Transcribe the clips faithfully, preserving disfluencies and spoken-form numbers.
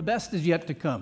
best is yet to come.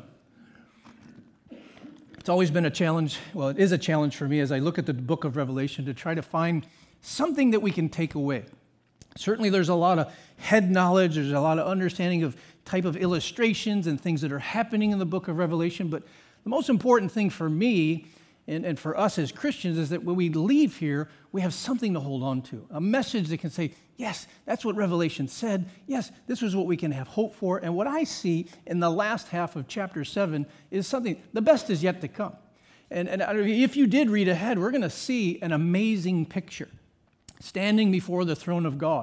It's always been a challenge, well, it is a challenge for me as I look at the book of Revelation to try to find something that we can take away. Certainly there's a lot of head knowledge, there's a lot of understanding of type of illustrations and things that are happening in the book of Revelation, but the most important thing for me and, and for us as Christians is that when we leave here, we have something to hold on to, a message that can say, yes, that's what Revelation said. Yes, this is what we can have hope for. And what I see in the last half of chapter seven is something, the best is yet to come. And, and if you did read ahead, we're going to see an amazing picture. Standing before the throne of God,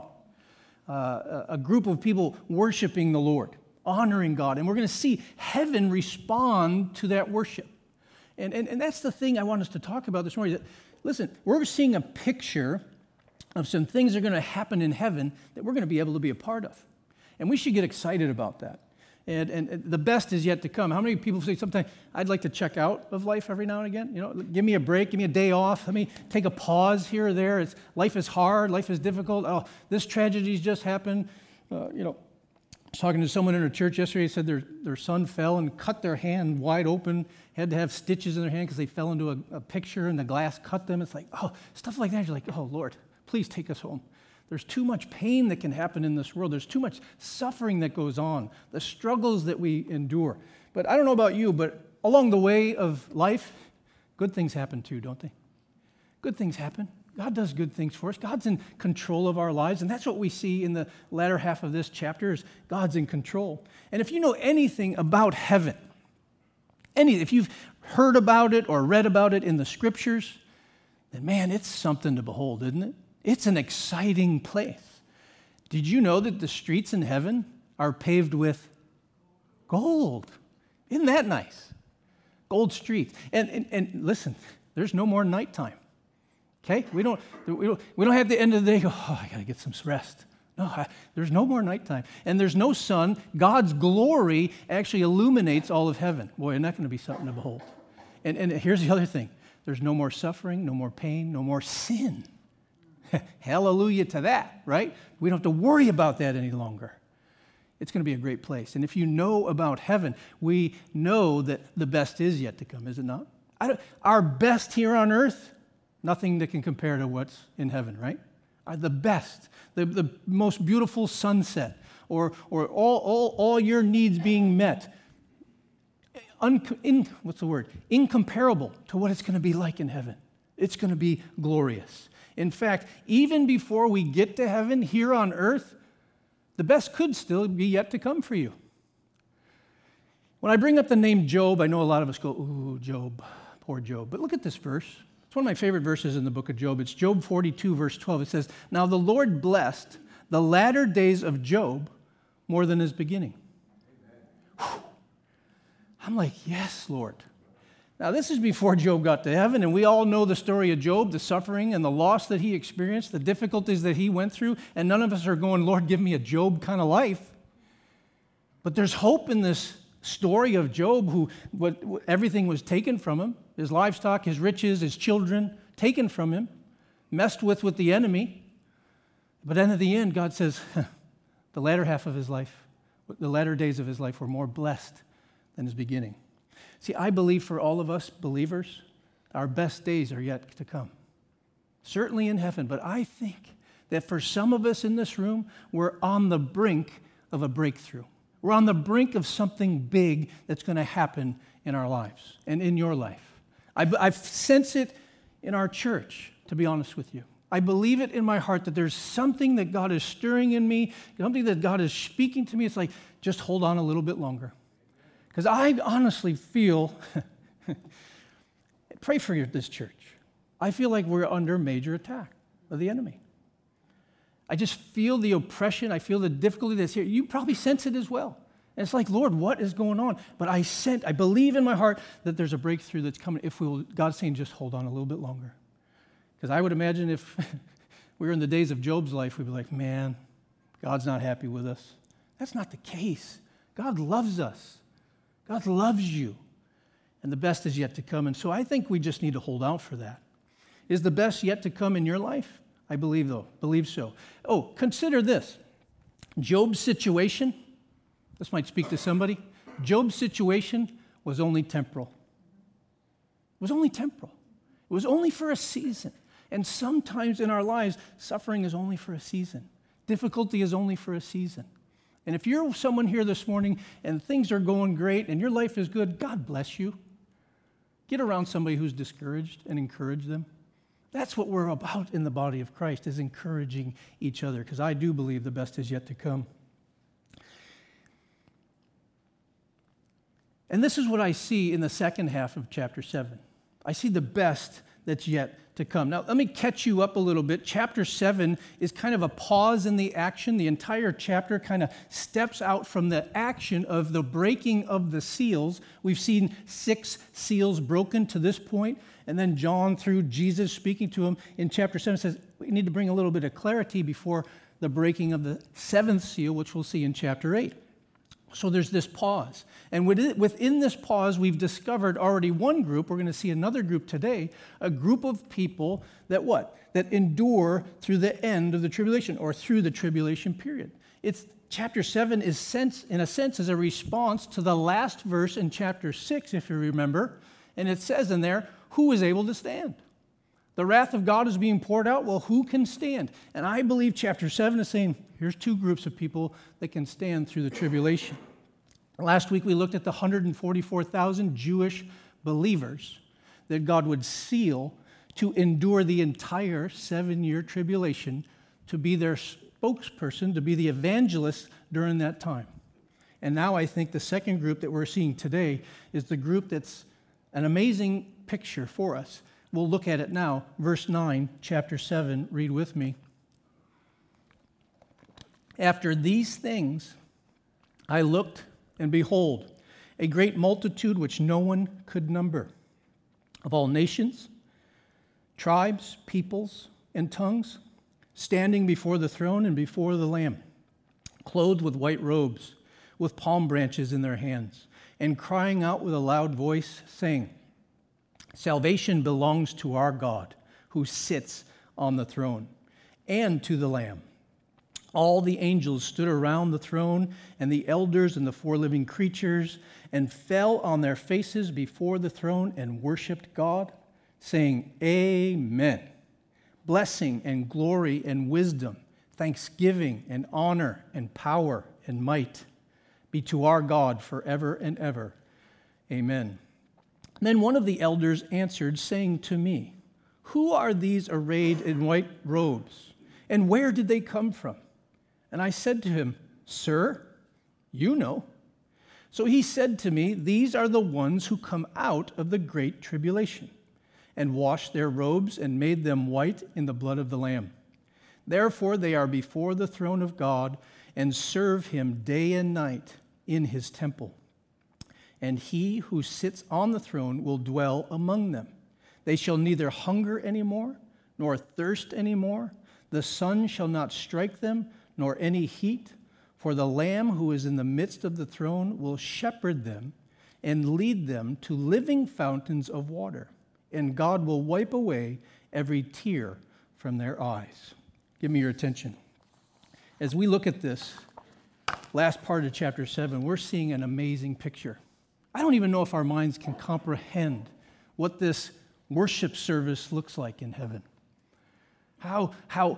uh, a group of people worshiping the Lord, honoring God. And we're going to see heaven respond to that worship. And, and, and that's the thing I want us to talk about this morning. That, listen, we're seeing a picture of some things that are going to happen in heaven that we're going to be able to be a part of. And we should get excited about that. And, and, and the best is yet to come. How many people say sometimes, I'd like to check out of life every now and again? You know, give me a break, give me a day off. Let me take a pause here or there. It's, life is hard, life is difficult. Oh, this tragedy's just happened. Uh, you know, I was talking to someone in a church yesterday, said their, their son fell and cut their hand wide open, had to have stitches in their hand because they fell into a, a picture and the glass cut them. It's like, oh, stuff like that. You're like, oh, Lord, please take us home. There's too much pain that can happen in this world. There's too much suffering that goes on, the struggles that we endure. But I don't know about you, but along the way of life, good things happen too, don't they? Good things happen. God does good things for us. God's in control of our lives, and that's what we see in the latter half of this chapter is God's in control. And if you know anything about heaven, any, if you've heard about it or read about it in the scriptures, then man, it's something to behold, isn't it? It's an exciting place. Did you know that the streets in heaven are paved with gold? Isn't that nice? Gold streets. And, and, and listen, there's no more nighttime. Okay? We don't, we don't, we don't have the end of the day go, oh, I got to get some rest. No, I, there's no more nighttime. And there's no sun. God's glory actually illuminates all of heaven. Boy, isn't that going to be something to behold? And, and here's the other thing. There's no more suffering, no more pain, no more sin. Hallelujah to that, right? We don't have to worry about that any longer. It's going to be a great place. And if you know about heaven, we know that the best is yet to come, is it not? I don't, our best here on earth, nothing that can compare to what's in heaven, right? Uh, the best, the, the most beautiful sunset, or, or all, all, all your needs being met. Un, in, what's the word? Incomparable to what it's going to be like in heaven. It's going to be glorious. In fact, even before we get to heaven here on earth, the best could still be yet to come for you. When I bring up the name Job, I know a lot of us go, ooh, Job, poor Job. But look at this verse. It's one of my favorite verses in the book of Job. It's Job forty-two, verse twelve. It says, now the Lord blessed the latter days of Job more than his beginning. Whew. I'm like, yes, Lord. Now, this is before Job got to heaven, and we all know the story of Job, the suffering and the loss that he experienced, the difficulties that he went through, and none of us are going, Lord, give me a Job kind of life. But there's hope in this story of Job, who what, everything was taken from him, his livestock, his riches, his children, taken from him, messed with with the enemy. But then at the end, God says, the latter half of his life, the latter days of his life were more blessed than his beginning. See, I believe for all of us believers, our best days are yet to come. Certainly in heaven, but I think that for some of us in this room, we're on the brink of a breakthrough. We're on the brink of something big that's going to happen in our lives and in your life. I, I sense it in our church, to be honest with you. I believe it in my heart that there's something that God is stirring in me, something that God is speaking to me. It's like, just hold on a little bit longer. Because I honestly feel, pray for your, this church. I feel like we're under major attack of the enemy. I just feel the oppression. I feel the difficulty that's here. You probably sense it as well. And it's like, Lord, what is going on? But I sent, I believe in my heart that there's a breakthrough that's coming. If we will, God's saying, just hold on a little bit longer. Because I would imagine if we were in the days of Job's life, we'd be like, man, God's not happy with us. That's not the case. God loves us. God loves you, and the best is yet to come. And so I think we just need to hold out for that. Is the best yet to come in your life? I believe, though. Believe so. Oh, consider this. Job's situation, this might speak to somebody. Job's situation was only temporal. It was only temporal. It was only for a season. And sometimes in our lives, suffering is only for a season. Difficulty is only for a season. And if you're someone here this morning and things are going great and your life is good, God bless you. Get around somebody who's discouraged and encourage them. That's what we're about in the body of Christ, is encouraging each other, because I do believe the best is yet to come. And this is what I see in the second half of chapter seven. I see the best that's yet to come. Now, let me catch you up a little bit. Chapter seven is kind of a pause in the action. The entire chapter kind of steps out from the action of the breaking of the seals. We've seen six seals broken to this point, and then John, through Jesus speaking to him in chapter seven, says we need to bring a little bit of clarity before the breaking of the seventh seal, which we'll see in chapter eight. So there's this pause. And within this pause, we've discovered already one group. We're going to see another group today, a group of people that what? That endure through the end of the tribulation, or through the tribulation period. It's chapter seven is sense, in a sense, is a response to the last verse in chapter six, if you remember. And it says in there, who is able to stand? The wrath of God is being poured out. Well, who can stand? And I believe chapter seven is saying, here's two groups of people that can stand through the tribulation. Last week we looked at the one hundred forty-four thousand Jewish believers that God would seal to endure the entire seven-year tribulation, to be their spokesperson, to be the evangelist during that time. And now I think the second group that we're seeing today is the group that's an amazing picture for us. We'll look at it now. Verse nine, chapter seven, read with me. After these things, I looked, and behold, a great multitude which no one could number, of all nations, tribes, peoples, and tongues, standing before the throne and before the Lamb, clothed with white robes, with palm branches in their hands, and crying out with a loud voice, saying, Salvation belongs to our God, who sits on the throne, and to the Lamb. All the angels stood around the throne, and the elders and the four living creatures, and fell on their faces before the throne and worshiped God, saying, Amen. Blessing and glory and wisdom, thanksgiving and honor and power and might be to our God forever and ever. Amen. Then one of the elders answered, saying to me, Who are these arrayed in white robes, and where did they come from? And I said to him, Sir, you know. So he said to me, These are the ones who come out of the great tribulation, and washed their robes and made them white in the blood of the Lamb. Therefore they are before the throne of God, and serve him day and night in his temple. And he who sits on the throne will dwell among them. They shall neither hunger anymore, nor thirst anymore. The sun shall not strike them, nor any heat, for the Lamb who is in the midst of the throne will shepherd them and lead them to living fountains of water, and God will wipe away every tear from their eyes. Give me your attention. As we look at this last part of chapter seven, we're seeing an amazing picture. I don't even know if our minds can comprehend what this worship service looks like in heaven. How, how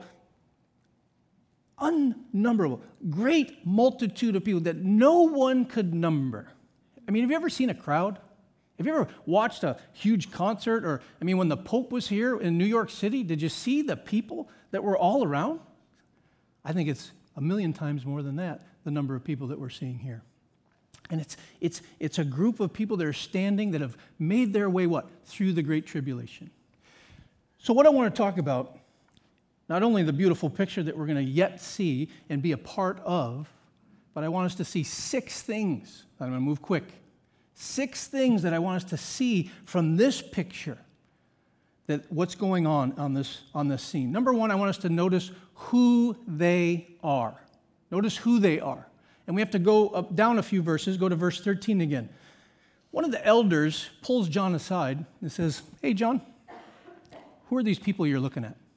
unnumberable, great multitude of people that no one could number. I mean, have you ever seen a crowd? Have you ever watched a huge concert? Or, I mean, when the Pope was here in New York City, did you see the people that were all around? I think it's a million times more than that, the number of people that we're seeing here. And it's it's it's a group of people that are standing that have made their way, what? Through the Great Tribulation. So what I want to talk about, not only the beautiful picture that we're going to yet see and be a part of, but I want us to see six things. I'm going to move quick. Six things that I want us to see from this picture, that what's going on on this, on this scene. Number one, I want us to notice who they are. Notice who they are. And we have to go up, down a few verses, go to verse thirteen again. One of the elders pulls John aside and says, Hey, John, who are these people you're looking at?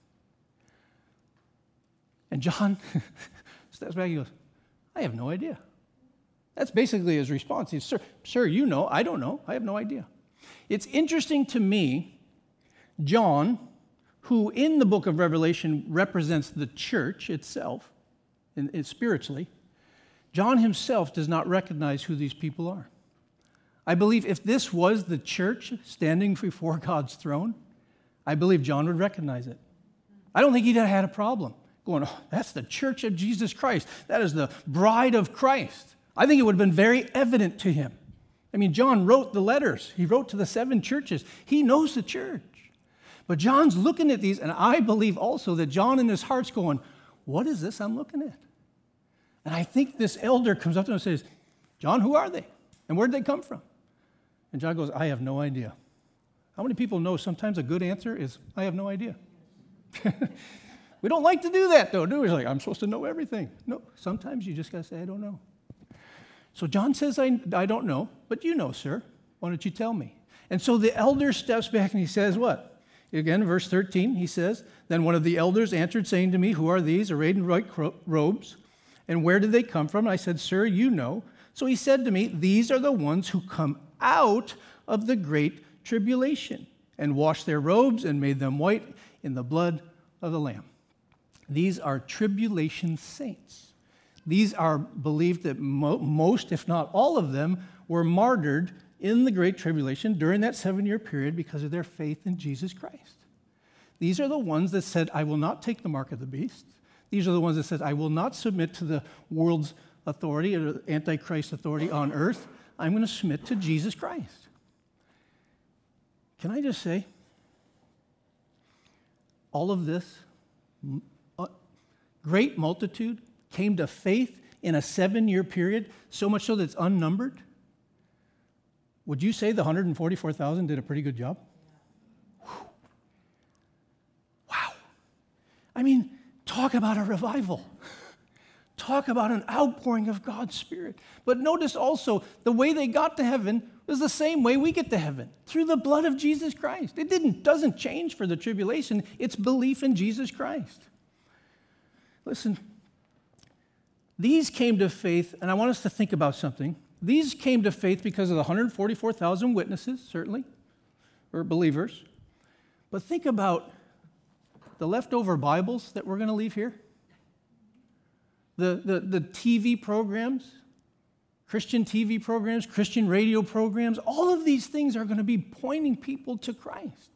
And John steps back and goes, I have no idea. That's basically his response. He's, sir, sir, you know, I don't know. I have no idea. It's interesting to me, John, who in the book of Revelation represents the church itself, and, and spiritually, John himself does not recognize who these people are. I believe if this was the church standing before God's throne, I believe John would recognize it. I don't think he'd have had a problem going, oh, that's the church of Jesus Christ. That is the bride of Christ. I think it would have been very evident to him. I mean, John wrote the letters. He wrote to the seven churches. He knows the church. But John's looking at these, and I believe also that John in his heart's going, what is this I'm looking at? And I think this elder comes up to him and says, John, who are they? And where'd they come from? And John goes, I have no idea. How many people know sometimes a good answer is, I have no idea? We don't like to do that, though, do we? It's like, I'm supposed to know everything. No, sometimes you just got to say, I don't know. So John says, I, I don't know, but you know, sir. Why don't you tell me? And so the elder steps back and he says what? Again, verse thirteen, he says, then one of the elders answered, saying to me, who are these, arrayed in white robes? And where did they come from? And I said, sir, you know. So he said to me, these are the ones who come out of the great tribulation and washed their robes and made them white in the blood of the Lamb. These are tribulation saints. These are believed that mo- most, if not all of them, were martyred in the Great Tribulation during that seven-year period because of their faith in Jesus Christ. These are the ones that said, I will not take the mark of the beast. These are the ones that said, I will not submit to the world's authority or the Antichrist authority on earth. I'm going to submit to Jesus Christ. Can I just say, all of this, a great multitude, came to faith in a seven-year period, so much so that it's unnumbered. Would you say the one hundred forty-four thousand did a pretty good job? Whew. Wow. I mean, talk about a revival. Talk about an outpouring of God's Spirit. But notice also, the way they got to heaven was the same way we get to heaven, through the blood of Jesus Christ. It didn't, doesn't change for the tribulation. It's belief in Jesus Christ. Listen, these came to faith, and I want us to think about something. These came to faith because of the one hundred forty-four thousand witnesses, certainly, or believers. But think about the leftover Bibles that we're going to leave here. The, the, the T V programs, Christian T V programs, Christian radio programs, all of these things are going to be pointing people to Christ.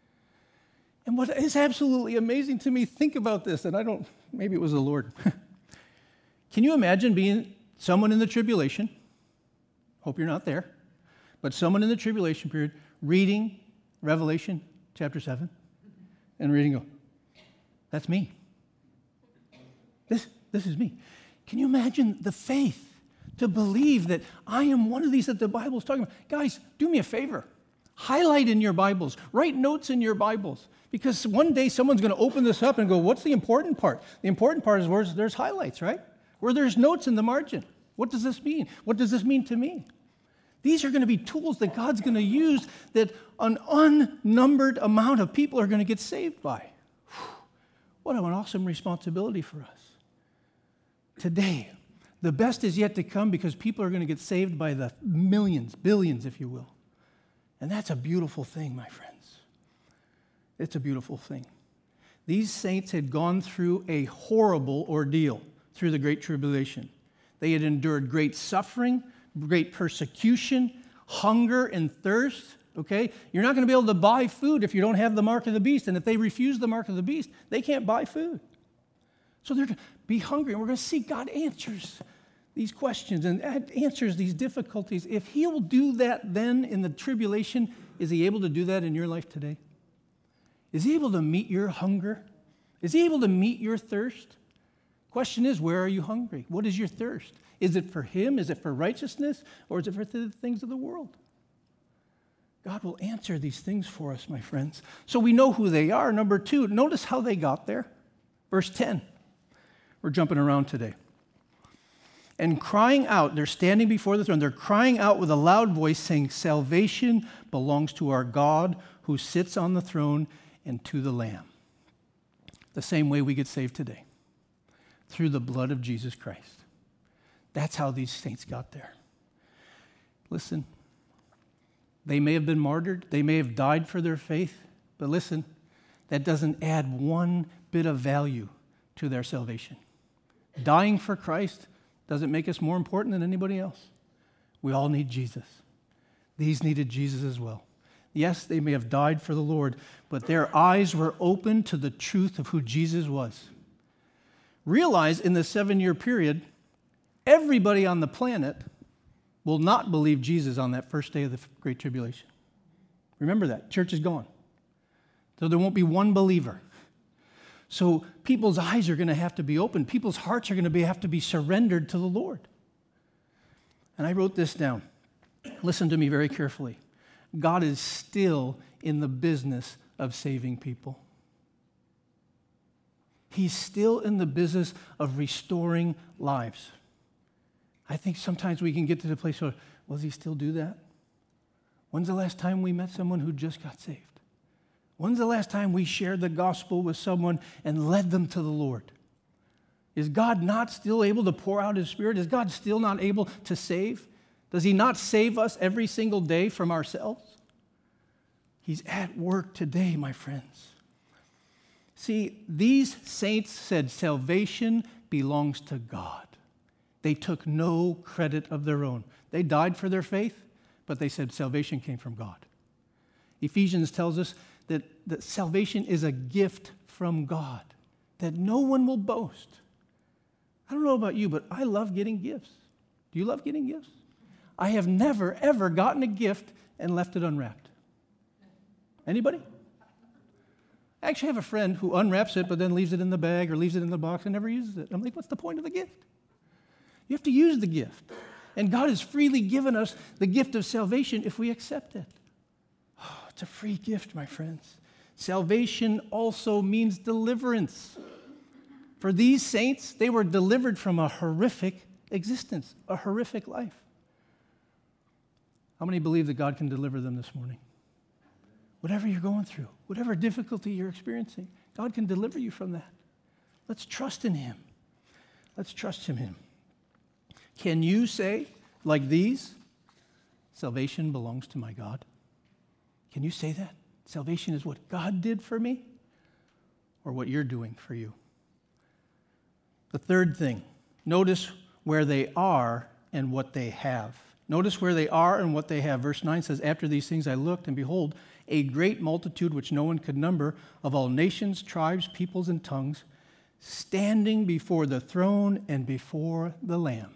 And what is absolutely amazing to me, think about this, and I don't, maybe it was the Lord. Can you imagine being someone in the tribulation? Hope you're not there. But someone in the tribulation period reading Revelation chapter seven and reading, go, that's me. This, this is me. Can you imagine the faith to believe that I am one of these that the Bible is talking about? Guys, do me a favor. Highlight in your Bibles. Write notes in your Bibles. Because one day someone's going to open this up and go, what's the important part? The important part is where there's highlights, right? Where there's notes in the margin. What does this mean? What does this mean to me? These are going to be tools that God's going to use that an unnumbered amount of people are going to get saved by. What an awesome responsibility for us. Today, the best is yet to come because people are going to get saved by the millions, billions, if you will. And that's a beautiful thing, my friends. It's a beautiful thing. These saints had gone through a horrible ordeal through the Great Tribulation. They had endured great suffering, great persecution, hunger and thirst, okay? You're not going to be able to buy food if you don't have the mark of the beast. And if they refuse the mark of the beast, they can't buy food. So they're going to be hungry. And we're going to see God answers these questions and answers these difficulties. If he'll do that then in the tribulation, is he able to do that in your life today? Is he able to meet your hunger? Is he able to meet your thirst? Question is, where are you hungry? What is your thirst? Is it for him? Is it for righteousness? Or is it for the things of the world? God will answer these things for us, my friends. So we know who they are. Number two, notice how they got there. Verse ten. We're jumping around today. And crying out, they're standing before the throne. They're crying out with a loud voice, saying, salvation belongs to our God who sits on the throne and to the Lamb. The same way we get saved today. Through the blood of Jesus Christ. That's how these saints got there. Listen, they may have been martyred, they may have died for their faith, but listen, that doesn't add one bit of value to their salvation. Dying for Christ doesn't make us more important than anybody else. We all need Jesus. These needed Jesus as well. Yes, they may have died for the Lord, but their eyes were open to the truth of who Jesus was. Realize in the seven-year period, everybody on the planet will not believe Jesus on that first day of the Great Tribulation. Remember that. Church is gone. So there won't be one believer. So people's eyes are going to have to be open. People's hearts are going to be, have to be surrendered to the Lord. And I wrote this down. Listen to me very carefully. God is still in the business of saving people. He's still in the business of restoring lives. I think sometimes we can get to the place where, well, does he still do that? When's the last time we met someone who just got saved? When's the last time we shared the gospel with someone and led them to the Lord? Is God not still able to pour out his Spirit? Is God still not able to save? Does he not save us every single day from ourselves? He's at work today, my friends. See, these saints said salvation belongs to God. They took no credit of their own. They died for their faith, but they said salvation came from God. Ephesians tells us that, that salvation is a gift from God, that no one will boast. I don't know about you, but I love getting gifts. Do you love getting gifts? I have never, ever gotten a gift and left it unwrapped. Anybody? I actually have a friend who unwraps it, but then leaves it in the bag or leaves it in the box and never uses it. I'm like, what's the point of the gift? You have to use the gift. And God has freely given us the gift of salvation if we accept it. Oh, it's a free gift, my friends. Salvation also means deliverance. For these saints, they were delivered from a horrific existence, a horrific life. How many believe that God can deliver them this morning? Whatever you're going through, whatever difficulty you're experiencing, God can deliver you from that. Let's trust in him. Let's trust in him. Can you say, like these, salvation belongs to my God? Can you say that? Salvation is what God did for me or what you're doing for you? The third thing, notice where they are and what they have. Notice where they are and what they have. Verse nine says, after these things I looked, and behold, a great multitude which no one could number, of all nations, tribes, peoples, and tongues, standing before the throne and before the Lamb.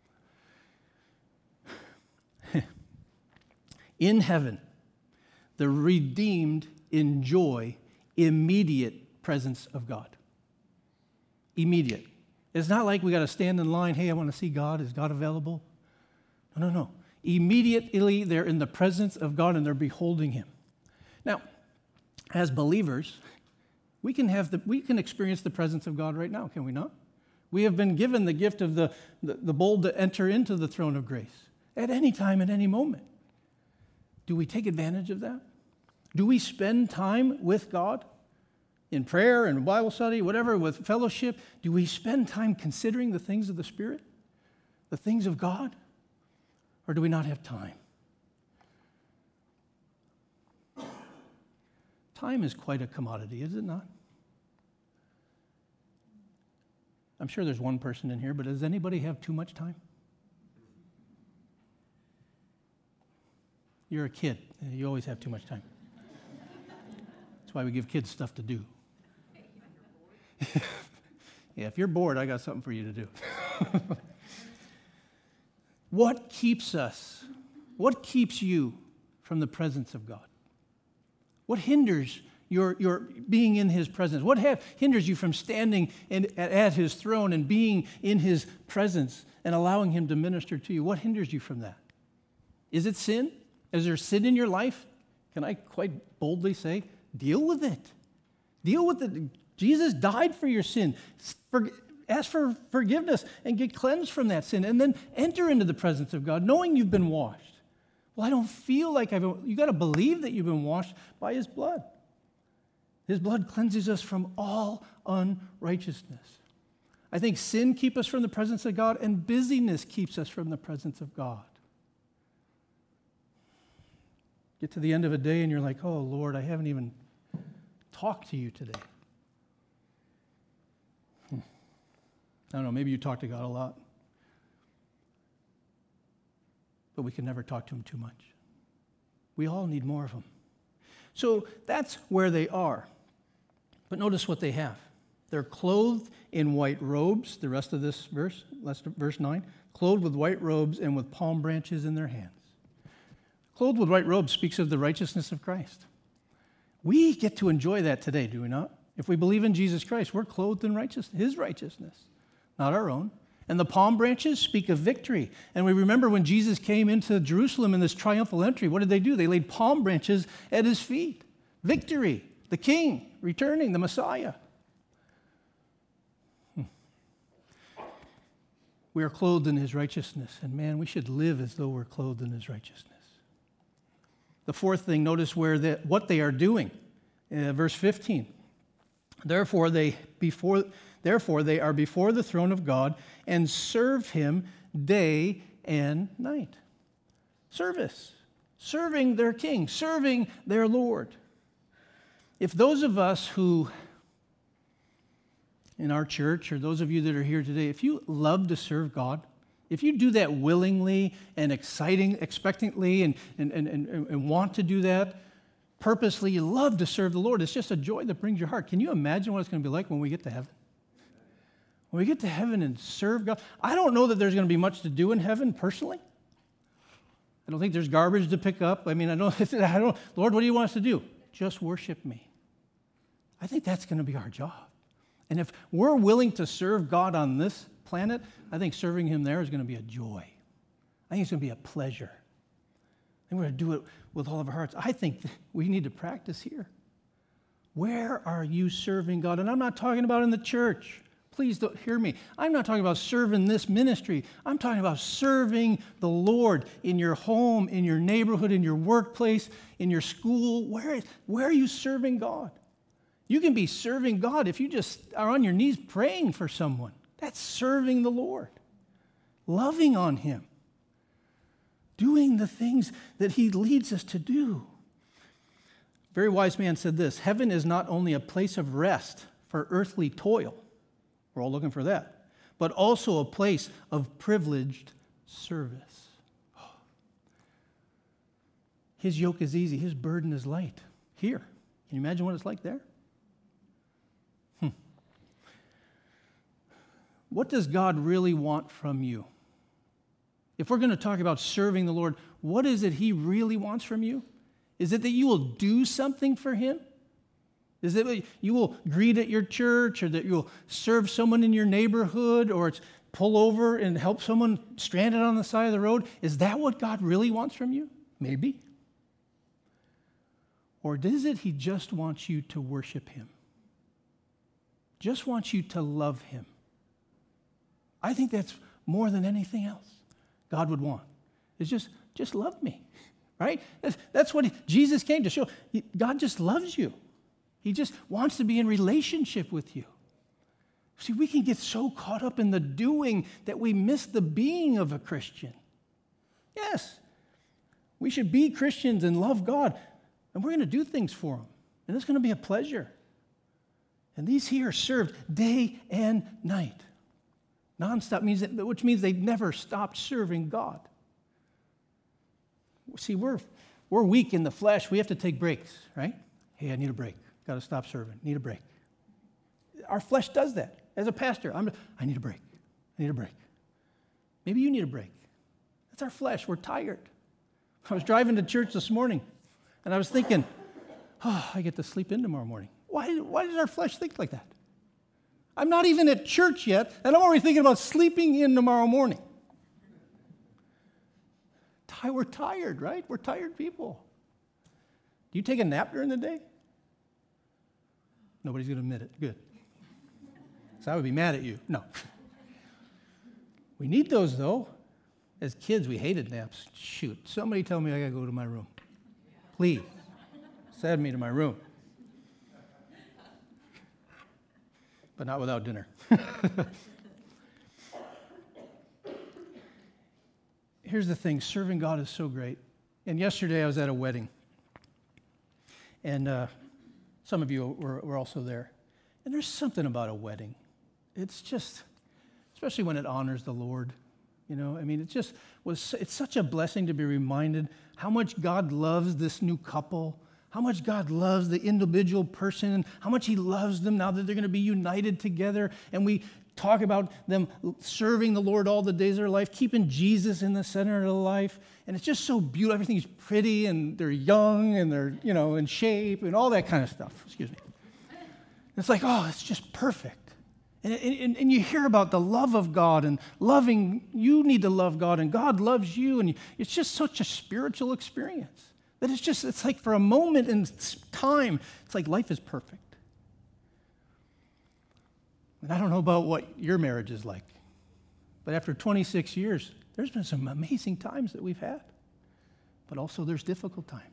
In heaven, the redeemed enjoy immediate presence of God. Immediate. It's not like we got to stand in line, hey, I want to see God. Is God available? No, no, no. Immediately they're in the presence of God and they're beholding him. Now, as believers, we can have the we can experience the presence of God right now, can we not? We have been given the gift of the, the, the bold to enter into the throne of grace at any time, at any moment. Do we take advantage of that? Do we spend time with God in prayer and Bible study, whatever, with fellowship? Do we spend time considering the things of the Spirit, the things of God? Or do we not have time? Time is quite a commodity, is it not? I'm sure there's one person in here, but does anybody have too much time? You're a kid. You always have too much time. That's why we give kids stuff to do. Yeah, if you're bored, I got something for you to do. What keeps us? What keeps you from the presence of God? What hinders your, your being in his presence? What have, hinders you from standing in, at, at his throne and being in his presence and allowing him to minister to you? What hinders you from that? Is it sin? Is there sin in your life? Can I quite boldly say, deal with it. Deal with it. Jesus died for your sin. For, ask for forgiveness and get cleansed from that sin, and then enter into the presence of God, knowing you've been washed. Well, I don't feel like I've been. You got to believe that you've been washed by his blood. His blood cleanses us from all unrighteousness. I think sin keeps us from the presence of God, and busyness keeps us from the presence of God. Get to the end of a day and you're like, oh, Lord, I haven't even talked to you today. Hmm. I don't know, maybe you talk to God a lot. But we can never talk to him too much. We all need more of him. So that's where they are. But notice what they have. They're clothed in white robes, the rest of this verse, verse nine, clothed with white robes and with palm branches in their hands. Clothed with white robes speaks of the righteousness of Christ. We get to enjoy that today, do we not? If we believe in Jesus Christ, we're clothed in righteousness, his righteousness, not our own. And the palm branches speak of victory. And we remember when Jesus came into Jerusalem in this triumphal entry, what did they do? They laid palm branches at his feet. Victory, the king returning, the Messiah. Hmm. We are clothed in his righteousness. And man, we should live as though we're clothed in his righteousness. The fourth thing, notice where the, what they are doing. Uh, verse fifteen. Therefore they before therefore they are before the throne of God and serve him day and night. Service. Serving their king, serving their Lord. If those of us who in our church, or those of you that are here today, if you love to serve God, if you do that willingly and exciting, expectantly and, and, and, and, and want to do that purposely, you love to serve the Lord, it's just a joy that brings your heart. Can you imagine what it's going to be like when we get to heaven? When we get to heaven and serve God, I don't know that there's going to be much to do in heaven personally. I don't think there's garbage to pick up. I mean, I don't, I don't, Lord, what do you want us to do? Just worship me. I think that's going to be our job. And if we're willing to serve God on this planet, I think serving him there is going to be a joy. I think it's going to be a pleasure. And we're going to do it with all of our hearts. I think we need to practice here. Where are you serving God? And I'm not talking about in the church. Please don't hear me. I'm not talking about serving this ministry. I'm talking about serving the Lord in your home, in your neighborhood, in your workplace, in your school. Where, where are you serving God? You can be serving God if you just are on your knees praying for someone. That's serving the Lord, loving on him, doing the things that he leads us to do. A very wise man said this: heaven is not only a place of rest for earthly toil, we're all looking for that, but also a place of privileged service. His yoke is easy, his burden is light. Here, can you imagine what it's like there? Hmm. What does God really want from you? If we're going to talk about serving the Lord, what is it he really wants from you? Is it that you will do something for him? Is it that you will greet at your church, or that you'll serve someone in your neighborhood, or it's pull over and help someone stranded on the side of the road? Is that what God really wants from you? Maybe. Or is it he just wants you to worship him? Just wants you to love him? I think that's more than anything else God would want. It's just, just love me, right? That's, that's what he, Jesus came to show. He, God just loves you. He just wants to be in relationship with you. See, we can get so caught up in the doing that we miss the being of a Christian. Yes, we should be Christians and love God, and we're going to do things for him, and it's going to be a pleasure. And these here are served day and night. Nonstop means that, which means they never stopped serving God. See, we're, we're weak in the flesh. We have to take breaks, right? Hey, I need a break. Got to stop serving. Need a break. Our flesh does that. As a pastor, I'm, I need a break. I need a break. Maybe you need a break. That's our flesh. We're tired. I was driving to church this morning, and I was thinking, oh, I get to sleep in tomorrow morning. Why, why does our flesh think like that? I'm not even at church yet, and I'm already thinking about sleeping in tomorrow morning. We're tired, right? We're tired people. Do you take a nap during the day? Nobody's going to admit it. Good. So I would be mad at you. No. We need those, though. As kids, we hated naps. Shoot, somebody tell me I got to go to my room. Please, send me to my room. But not without dinner. here's the thing. Serving God is so great. And yesterday I was at a wedding. And uh, some of you were, were also there. And there's something about a wedding. It's just, especially when it honors the Lord. You know, I mean, it just was, it's such a blessing to be reminded how much God loves this new couple, how much God loves the individual person, how much he loves them now that they're going to be united together. And we talk about them serving the Lord all the days of their life, keeping Jesus in the center of their life. And it's just so beautiful. Everything's pretty, and they're young, and they're, you know, in shape, and all that kind of stuff. Excuse me. It's like, oh, it's just perfect. And, and, and you hear about the love of God and loving, you need to love God, and God loves you. And it's just such a spiritual experience that it's just, it's like for a moment in time, it's like life is perfect. And I don't know about what your marriage is like, but after twenty-six years, there's been some amazing times that we've had, but also there's difficult times.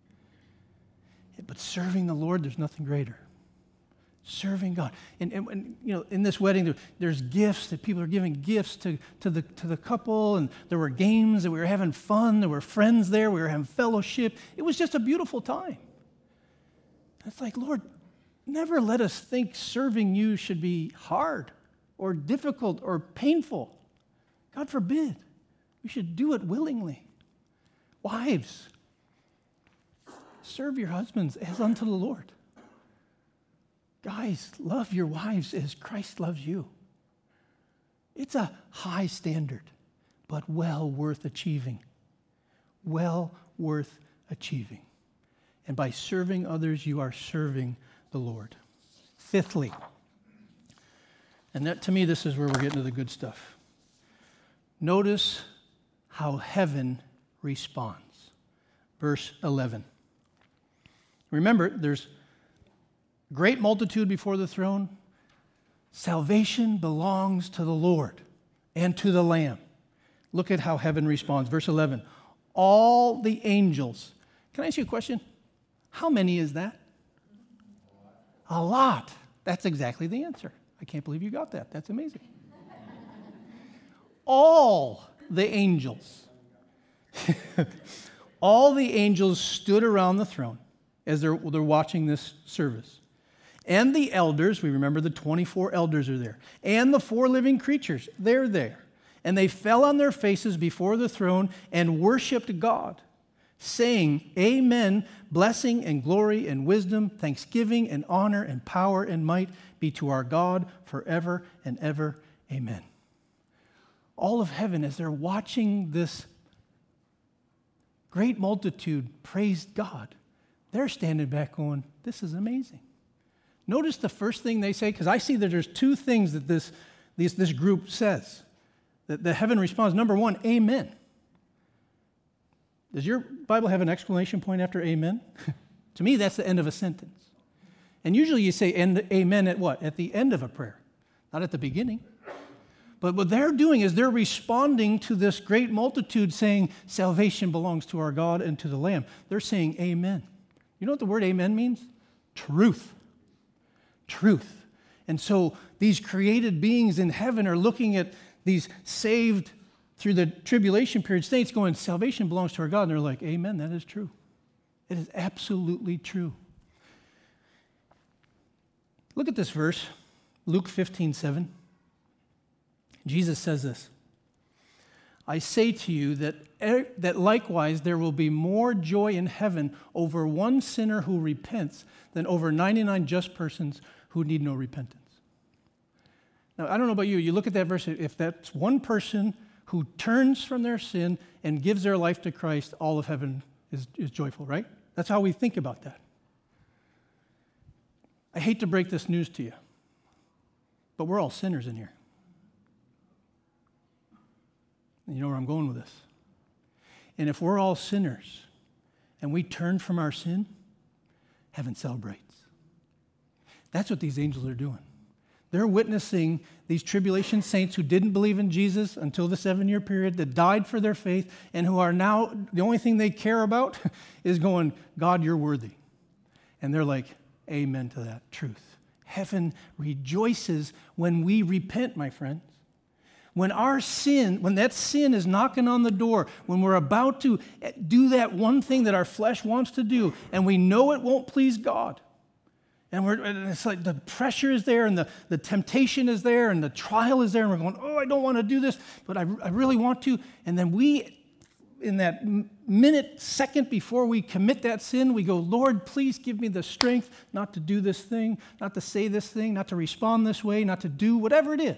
But serving the Lord, there's nothing greater. Serving God. And, and, and you know, in this wedding, there, there's gifts that people are giving gifts to, to, the, to the couple, and there were games, and we were having fun, there were friends there, we were having fellowship. It was just a beautiful time. It's like, Lord, never let us think serving you should be hard or difficult or painful. God forbid. We should do it willingly. Wives, serve your husbands as unto the Lord. Guys, love your wives as Christ loves you. It's a high standard, but well worth achieving. Well worth achieving. And by serving others, you are serving the Lord. Fifthly, and that, to me, this is where we're getting to the good stuff. Notice how heaven responds. Verse eleven. Remember, there's great multitude before the throne. Salvation belongs to the Lord and to the Lamb. Look at how heaven responds. Verse eleven. All the angels. Can I ask you a question? How many is that? A lot. That's exactly the answer. I can't believe you got that. That's amazing. All the angels. All the angels stood around the throne as they're, they're watching this service. And the elders, we remember the twenty-four elders are there. And the four living creatures, they're there. And they fell on their faces before the throne and worshiped God, saying, Amen, blessing and glory and wisdom, thanksgiving and honor and power and might be to our God forever and ever. Amen. All of heaven, as they're watching this great multitude praise God, they're standing back going, this is amazing. Notice the first thing they say, because I see that there's two things that this, this, this group says. That the heaven responds. Number one, amen. Does your Bible have an exclamation point after amen? To me, that's the end of a sentence. And usually you say end, amen at what? At the end of a prayer, not at the beginning. But what they're doing is they're responding to this great multitude saying, salvation belongs to our God and to the Lamb. They're saying amen. You know what the word amen means? Truth. Truth. And so these created beings in heaven are looking at these saved through the tribulation period saints going, salvation belongs to our God. And they're like, amen, that is true. It is absolutely true. Look at this verse, Luke fifteen seven. Jesus says this, I say to you that, that likewise there will be more joy in heaven over one sinner who repents than over ninety-nine just persons who need no repentance. Now, I don't know about you. You look at that verse, if that's one person who turns from their sin and gives their life to Christ, all of heaven is, is joyful, right? That's how we think about that. I hate to break this news to you, but we're all sinners in here. And you know where I'm going with this. And if we're all sinners and we turn from our sin, heaven celebrates. That's what these angels are doing. They're witnessing these tribulation saints who didn't believe in Jesus until the seven-year period, that died for their faith, and who are now, the only thing they care about is going, God, you're worthy. And they're like, amen to that truth. Heaven rejoices when we repent, my friends. When our sin, when that sin is knocking on the door, when we're about to do that one thing that our flesh wants to do, and we know it won't please God, and, we're, and it's like the pressure is there, and the, the temptation is there, and the trial is there, and we're going, oh, I don't want to do this, but I, I really want to. And then we, in that minute, second before we commit that sin, we go, Lord, please give me the strength not to do this thing, not to say this thing, not to respond this way, not to do whatever it is.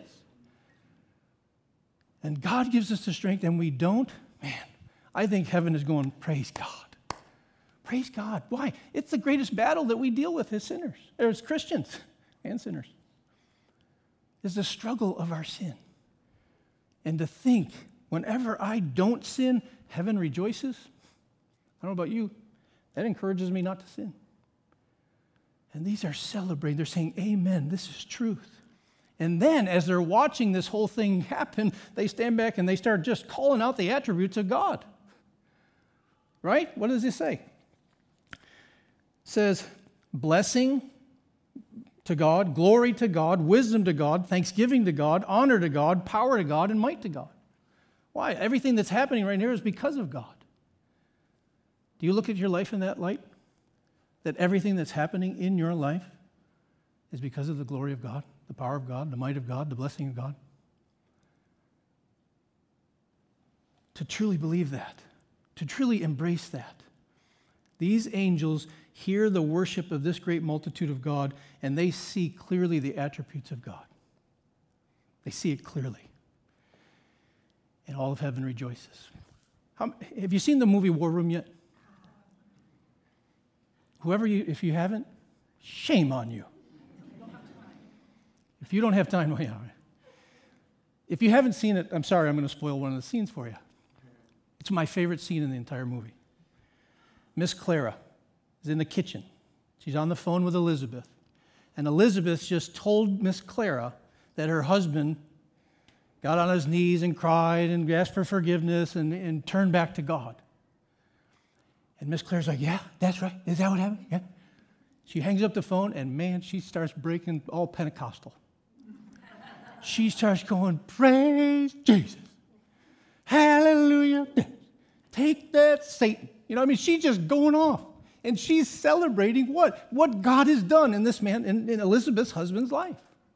And God gives us the strength, and we don't. Man, I think heaven is going, praise God. Praise God. Why? It's the greatest battle that we deal with as sinners, or as Christians and sinners. Is the struggle of our sin. And to think, whenever I don't sin, heaven rejoices. I don't know about you. That encourages me not to sin. And these are celebrating. They're saying, amen, this is truth. And then, as they're watching this whole thing happen, they stand back and they start just calling out the attributes of God. Right? What does it say? It says, blessing to God, glory to God, wisdom to God, thanksgiving to God, honor to God, power to God, and might to God. Why? Everything that's happening right here is because of God. Do you look at your life in that light? That everything that's happening in your life is because of the glory of God, the power of God, the might of God, the blessing of God? To truly believe that, to truly embrace that. These angels hear the worship of this great multitude of God, and they see clearly the attributes of God. They see it clearly. And all of heaven rejoices. How, have you seen the movie War Room yet? Whoever you, if you haven't, shame on you. If you don't have time, well, yeah. If you haven't seen it, I'm sorry, I'm going to spoil one of the scenes for you. It's my favorite scene in the entire movie. Miss Clara is in the kitchen. She's on the phone with Elizabeth. And Elizabeth just told Miss Clara that her husband got on his knees and cried and asked for forgiveness and, and turned back to God. And Miss Clara's like, yeah, that's right. Is that what happened? Yeah. She hangs up the phone, and man, she starts breaking all Pentecostal. She starts going, praise Jesus. Hallelujah. Take that, Satan. You know, I mean, she's just going off. And she's celebrating what? What God has done in this man, in, in Elizabeth's husband's life.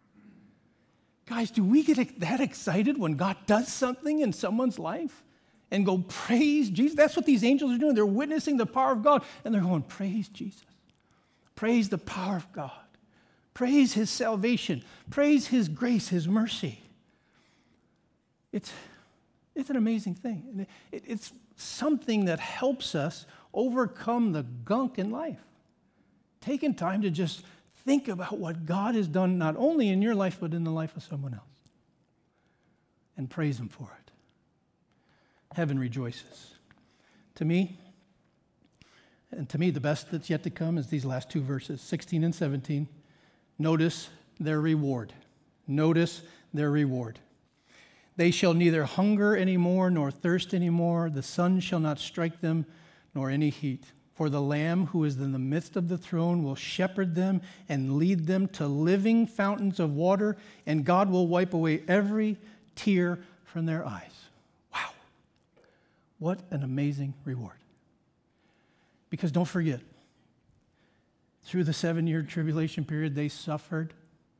Guys, do we get that excited when God does something in someone's life and go, praise Jesus? That's what these angels are doing. They're witnessing the power of God, and they're going, praise Jesus. Praise the power of God. Praise his salvation. Praise his grace, his mercy. It's, it's an amazing thing. It, it's something that helps us overcome the gunk in life. Taking time to just think about what God has done, not only in your life, but in the life of someone else. And praise him for it. Heaven rejoices. To me, and to me, the best that's yet to come is these last two verses, sixteen and seventeen. Notice their reward. Notice their reward. They shall neither hunger anymore nor thirst anymore. The sun shall not strike them, nor any heat. For the Lamb who is in the midst of the throne will shepherd them and lead them to living fountains of water, and God will wipe away every tear from their eyes. Wow. What an amazing reward. Because don't forget, through the seven-year tribulation period, they suffered.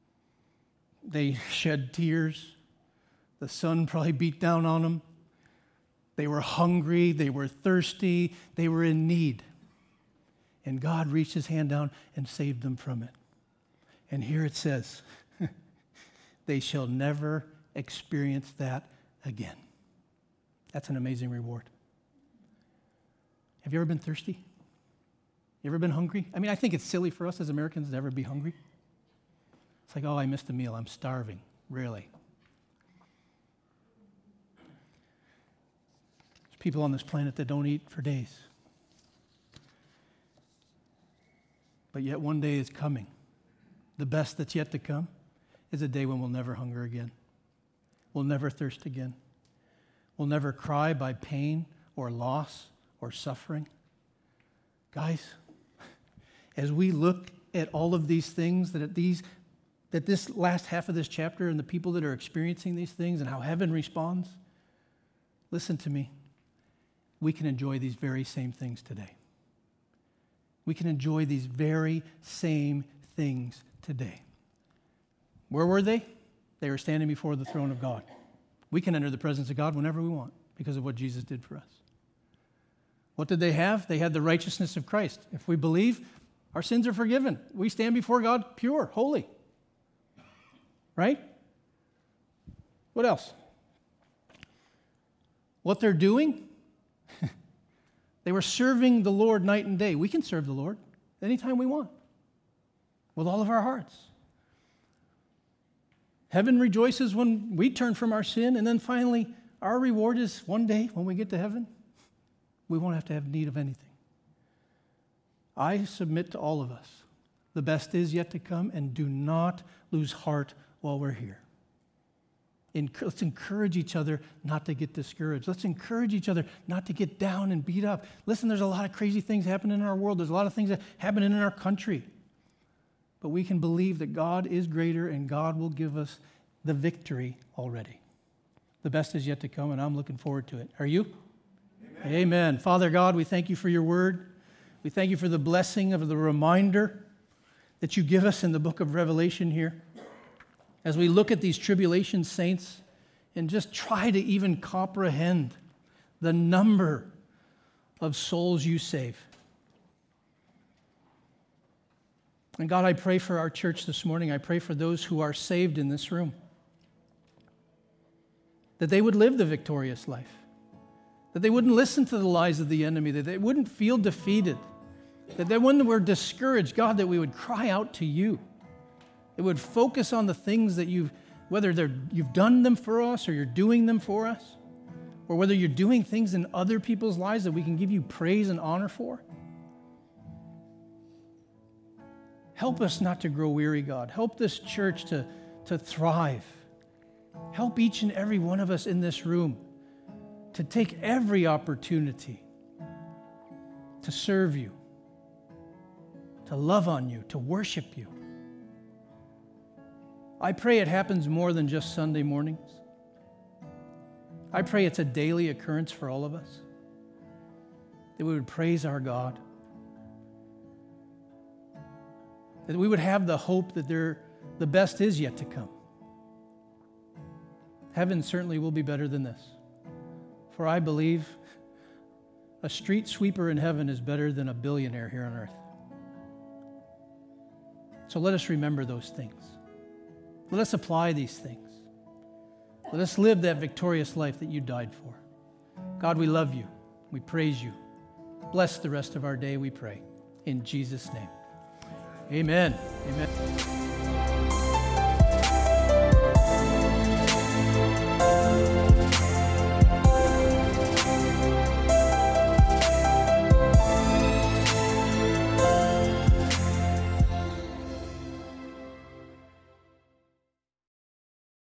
They shed tears. The sun probably beat down on them. They were hungry. They were thirsty. They were in need. And God reached his hand down and saved them from it. And here it says, they shall never experience that again. That's an amazing reward. Have you ever been thirsty? You ever been hungry? I mean, I think it's silly for us as Americans to ever be hungry. It's like, oh, I missed a meal. I'm starving. Really? There's people on this planet that don't eat for days. But yet one day is coming. The best that's yet to come is a day when we'll never hunger again. We'll never thirst again. We'll never cry by pain or loss or suffering. Guys, as we look at all of these things, that these that this last half of this chapter and the people that are experiencing these things and how heaven responds, listen to me, we can enjoy these very same things today. We can enjoy these very same things today. Where were they? They were standing before the throne of God. We can enter the presence of God whenever we want because of what Jesus did for us. What did they have? They had the righteousness of Christ. If we believe, our sins are forgiven. We stand before God pure, holy. Right? What else? What they're doing? They were serving the Lord night and day. We can serve the Lord anytime we want with all of our hearts. Heaven rejoices when we turn from our sin, and then finally, our reward is one day when we get to heaven, we won't have to have need of anything. I submit to all of us, the best is yet to come, and do not lose heart while we're here. Let's encourage each other not to get discouraged. Let's encourage each other not to get down and beat up. Listen, there's a lot of crazy things happening in our world. There's a lot of things that happen in our country. But we can believe that God is greater and God will give us the victory already. The best is yet to come, and I'm looking forward to it. Are you? Amen. Amen. Father God, we thank you for your word. We thank you for the blessing of the reminder that you give us in the book of Revelation here. As we look at these tribulation saints and just try to even comprehend the number of souls you save. And God, I pray for our church this morning. I pray for those who are saved in this room, that they would live the victorious life, that they wouldn't listen to the lies of the enemy, that they wouldn't feel defeated, that they, when we're discouraged, God, that we would cry out to you. It would focus on the things that you've, whether they're, you've done them for us or you're doing them for us, or whether you're doing things in other people's lives that we can give you praise and honor for. Help us not to grow weary, God. Help this church to, to thrive. Help each and every one of us in this room to take every opportunity to serve you, to love on you, to worship you. I pray it happens more than just Sunday mornings. I pray it's a daily occurrence for all of us, that we would praise our God, that we would have the hope that there, the best is yet to come. Heaven certainly will be better than this, for I believe a street sweeper in heaven is better than a billionaire here on earth. So let us remember those things. Let us apply these things. Let us live that victorious life that you died for. God, we love you. We praise you. Bless the rest of our day, we pray. In Jesus' name. Amen. Amen.